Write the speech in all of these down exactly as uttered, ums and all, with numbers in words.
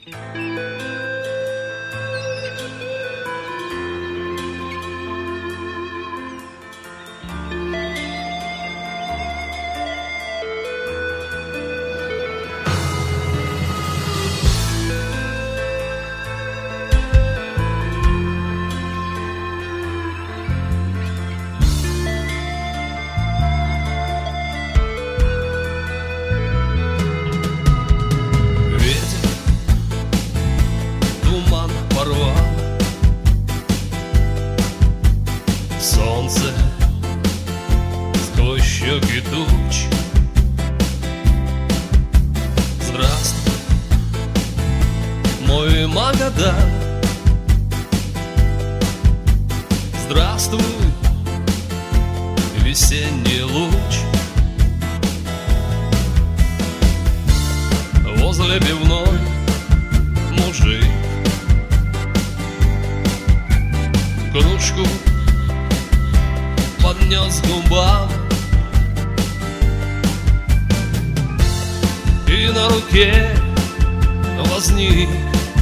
Солнце сквозь щеки туч. Здравствуй, мой Магадан. Здравствуй, весенний луч. Возле пивной мужик кружку поднес к губам, и на руке возник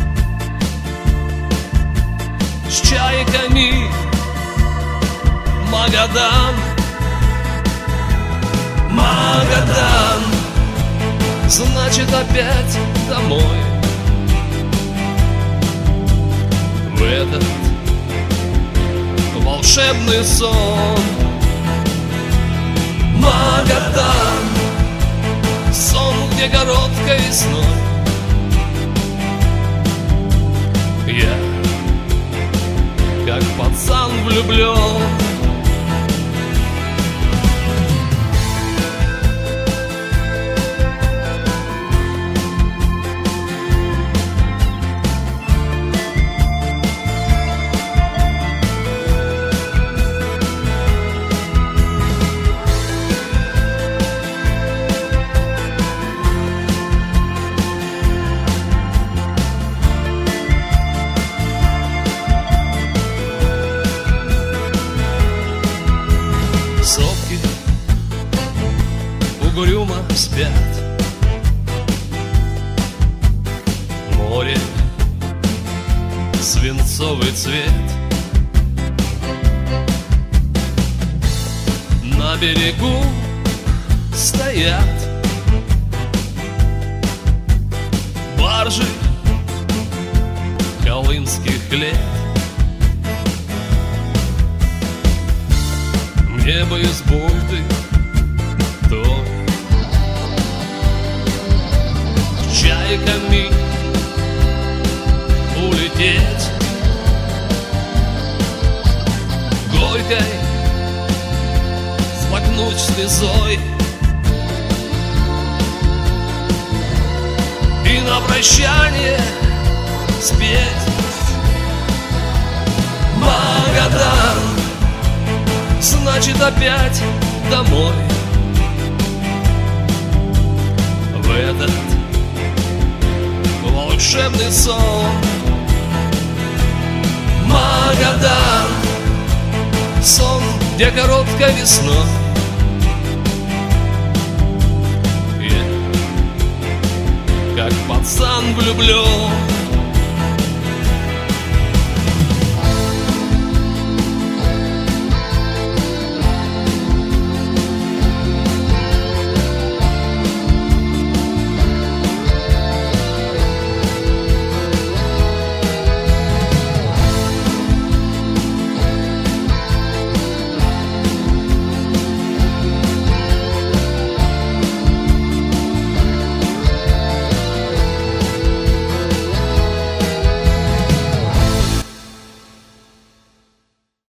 с чайками Магадан. Магадан, значит опять домой, в этот волшебный сон. Магадан, сон, где короткой весной я, как пацан, влюблен. Сопки угрюмо спят, море свинцовый цвет, на берегу стоят баржи колымских лет. Мне бы из бухты той с чайками улететь, горькой смакнуть слезой и на прощание спеть Магадан, значит опять домой, в этот волшебный сон. Магадан, сон, где короткой весной я, как пацан, влюблен.